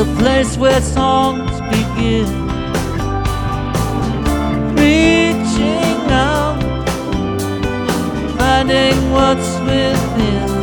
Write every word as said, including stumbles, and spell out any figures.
the place where songs begin. Reaching out, finding what's within.